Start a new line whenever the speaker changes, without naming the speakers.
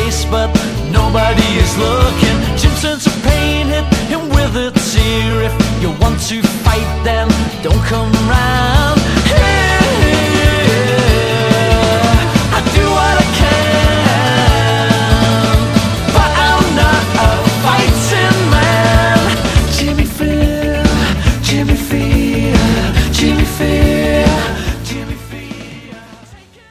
face, but nobody is looking. Jim turns a pain hit him with a tear. If you want to fight, then don't come round.